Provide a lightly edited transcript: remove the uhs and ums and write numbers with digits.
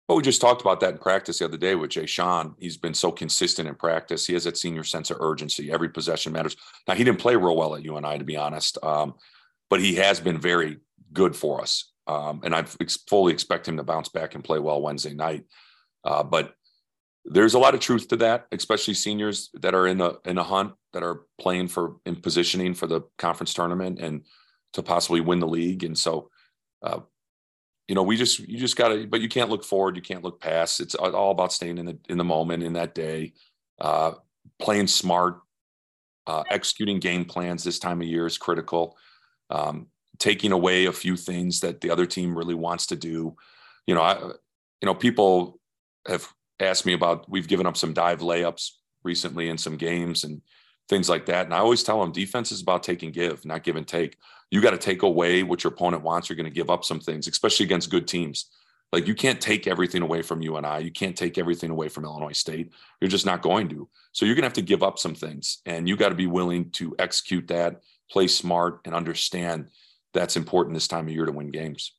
Well, we just talked about that in practice the other day with Jay Sean. He's been so consistent in practice. He has that senior sense of urgency. Every possession matters. Now, he didn't play real well at UNI, to be honest, but he has been very good for us. And I fully expect him to bounce back and play well Wednesday night. But there's a lot of truth to that, especially seniors that are in a hunt, that are playing for in positioning for the conference tournament and to possibly win the league. And so, you just got to, but you can't look forward. You can't look past. It's all about staying in the moment, in that day, playing smart, executing game plans this time of year is critical. Taking away a few things that the other team really wants to do. People have asked me about, we've given up some dive layups recently in some games and things like that. And I always tell them defense is about take and give, not give and take. You got to take away what your opponent wants. You're going to give up some things, especially against good teams. Like, you can't take everything away from UNI. You can't take everything away from Illinois State. You're just not going to. So you're going to have to give up some things, and you got to be willing to execute that, play smart, and understand that's important this time of year to win games.